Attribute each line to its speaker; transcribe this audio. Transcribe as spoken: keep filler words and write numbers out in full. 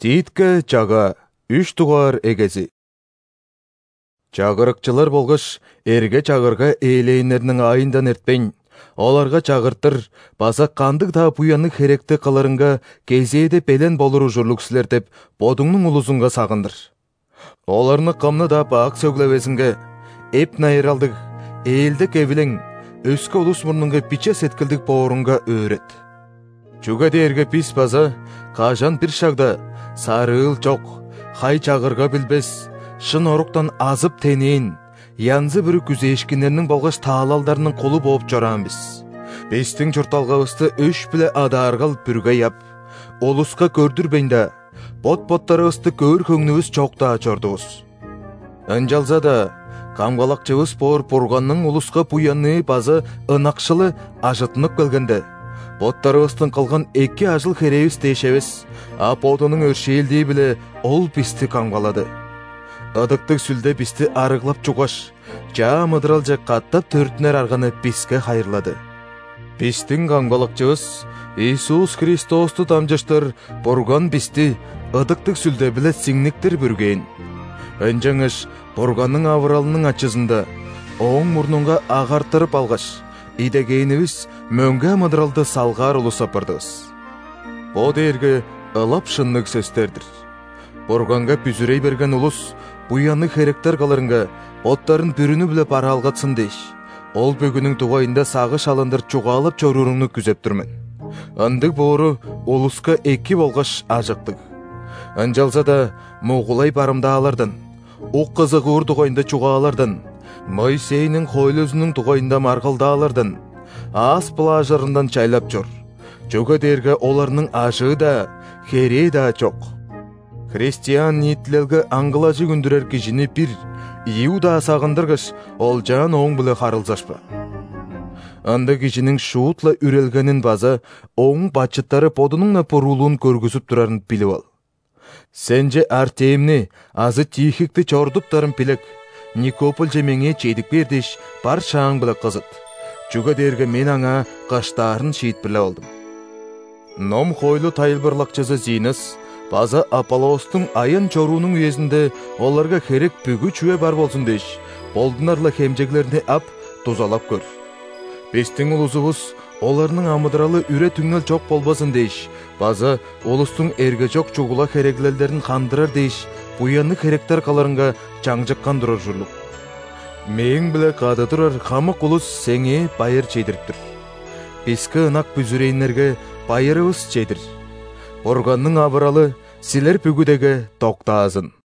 Speaker 1: Тиитке чага, үш тугар эгези. Чагырыкчылар болгош эрге чагырга ээлейнернин айындан эртпейн, оларга чагыртыр, баса кандык да буяны херекте кыларынга кезээде пелен болуру журлук силер деп бодуңнун улузунга сагындыр. Оларны камны да баак сөглебесинге, эп найыралдык, ээлдик эвилең, өскө улус мурнунга биче сеткилдик боорунга өөрет. Чуга дээрге пис база, кажан бир шагда, сарыл жок, хай чагырга билбес, шын оруктан азып тенейин, янзы бүрү күзешкинернин болгош таалалдарынын колу болуп жорам биз. Биздин журталгабызды өш биле адааргал бүргө яп, олуска көрдүрбейнда, бот-боттарыбызды көөр көңнүбүз чокта чордубуз. Анжалса да, камгалакчыбыз боор бурганның улуска буяны базы ынакшылы ажытынып келгенде, боттарыбыздын кылган эки ажыл херебиз дешебиз, а бодунун өршээлдии биле ол бизди камгалады. Ыдыктык сүлдө бизди арыглап чугаш, жаа мыдырал же каттап төртүнөр арганы бизге хайырлады. Биздин камгалакчыбыз Иисус Христосту тамжаштыр, бурган бизди ыдыктык сүлдө биле сиңниктер бүргейин. Өнжаңыш бурганның авыралынын ачызында, оң мурнунга агартырып алгаш, идегейнибиз мөңгө мыдыралды салгаар улус апардыбыз. Бо дээрге ылап шыннык сөздөрдүр. Бурганга бүзүрей берген улус буяны херектер каларынга оттарын бүрүнү биле бара алгатсын дейш. Ол бүгүнүн тугайында сагыш алындыр чугаалап чорууруңну күзөп турмун. Андык боору улуска эки болгош ажыктык. Анжалса да мугулай барымдаалардан, ук кызыгуур тугайында чугаалардан, Мойсейнин хойлозунун тугайында маргалдаалардан, Аас плажарындан чайлап жор. Чуга дээрге оларнын ажыы да, херээ да чок. Христиан нитлелге аңгылажы күндүрер кишини бир Иуда сагындыргыш, ол жан оң биле харылзашпа. Анда кишинин шуутла үрелгенин база, оң бачыттары подунун напорулуун көргүзүп турарын билип ал. Сен же Артемни, азы Тихикти чордуптарын билек, Никополь же меңе чейдик бердиш, бар шаң биле кызыт. Чуга дээрге мен аңа каштаарын шиит биле алдым. Ном хойлу тайылбырлакчысы Зинас, база Аполлостун айын чоруунун үйесинде оларга херек бүгү чүе бар болсун деш, болдунарла хемжеглерини ап, тузалап көр. Биздин улусубуз оларнын амыдыралы үре түңнөл жок болбасын деш, база улустун эрге жок чугула хереглелдерин кандырар деш, буяны херектер каларынга жаңжыккан турар журлук. Мең биле кады турар хамык улус сеңе байыр чейдириптир. Бизге ынак бүзүрейнерге байырыбыз чейдир. Бурганның абыралы силер бүгүдеге токтаазын.